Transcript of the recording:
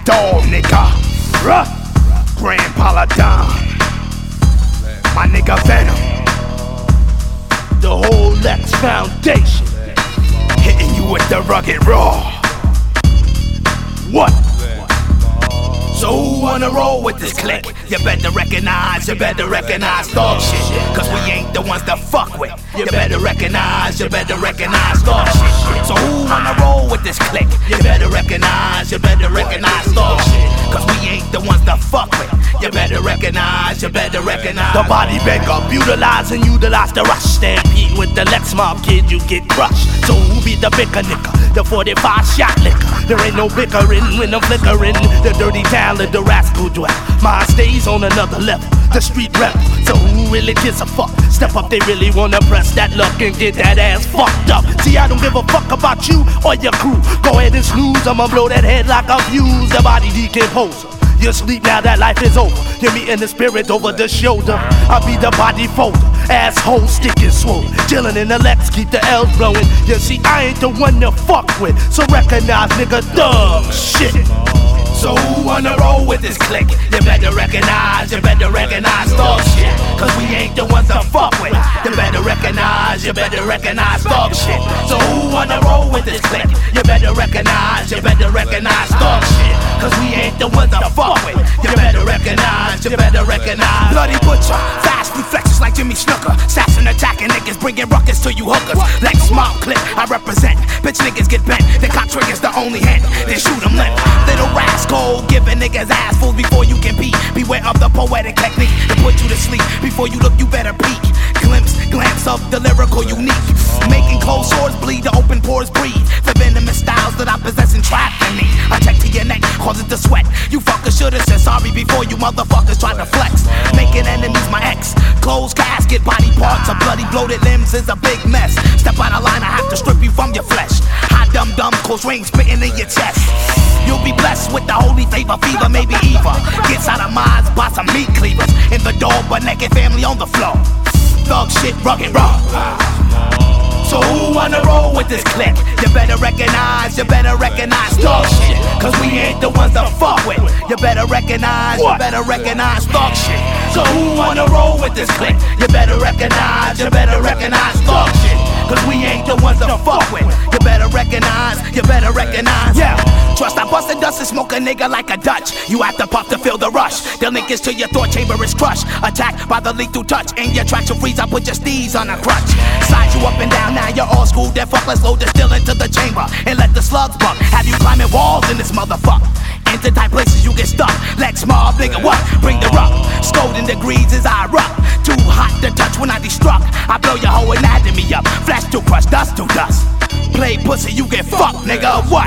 dog, nigga. Grand Paladin, my nigga Venom, the whole Lex Foundation, hitting you with the rugged raw. What? So who wanna roll with this clique? You better recognize dog shit. Cause we ain't the ones to fuck with. You better recognize dog shit. So who wanna roll with this clique? You better recognize dog shit. Cause we ain't the ones to fuck with. You better recognize. The body bender, utilize and utilize the rush. Stampede with the Lex Mob kid, you get crushed. So who be the bigger nigga? The 45 shot liquor. There ain't no bickering when I'm flickering. The dirty talent, the rascal dwell. Mine stays on another level, the street rebel. So who really gives a fuck? Step up, they really wanna press that luck and get that ass fucked up. See, I don't give a fuck about you or your crew. Go ahead and snooze, I'ma blow that head like a fuse. The body decomposer. You sleep now that life is over. You're meeting the spirit over the shoulder. I'll be the body folder, asshole sticking swollen. Chillin' in the Lex, keep the L's blowing. You see, I ain't the one to fuck with. So recognize, nigga, dog shit. So who wanna roll with this clique? You better recognize dog shit. Cause we ain't the ones to fuck with. You better recognize dog shit. So who wanna roll with this clique? You better recognize dog shit. Cause we ain't the ones to fuck with. You better recognize. Bloody butcher, fast reflexes like Jimmy Snooker. Assassin attacking niggas, bringing ruckus to you hookers. Lex Mob clip, I represent. Bitch niggas get bent, they cock triggers the only hand. Then shoot them limp. Little rascal, giving niggas assfuls before you can pee. Beware of the poetic technique to put you to sleep. Before you look, you better peek. Glance of the lyrical unique. Making cold sores bleed, the open pores breathe. The venomous styles that I possess and trap in me. Attack to your neck, cause it to sweat. You fuckers should've said sorry before you motherfuckers tried to flex. Making enemies my ex. Closed casket, body parts, a bloody bloated limbs is a big mess. Step out of line, I have to strip you from your flesh. Hot dum close range, spitting in your chest. You'll be blessed with the holy favor, fever, maybe Eva. Gets out of minds, by some meat cleavers. In the door, but naked family on the floor. Thug shit, rugged raw. So who wanna roll with this clique? You better recognize dog shit. Cause we ain't the ones to fuck with. You better recognize dog shit. So who wanna roll with this clique? You better recognize dog shit. Cause we ain't the ones to fuck with. You better recognize. Yeah. Trust I bust the dust and smoke a nigga like a Dutch. You have to pop to feel the rush. The linkage to your thought chamber is crushed. Attacked by the lethal touch. In your tracks will freeze, I put your steez on a crutch. Size you up and down, now you're all schooled. Then fuck, let's load the still into the chamber and let the slugs buck. Have you climbing walls in this motherfucker? Into tight places you get stuck. Lex Mob, nigga, what? Bring the rock. Scolding degrees as I rock. Too hot to touch when I destruct. I blow your whole anatomy up. Flash to crush, dust to dust. Play pussy, you get fucked, nigga, what?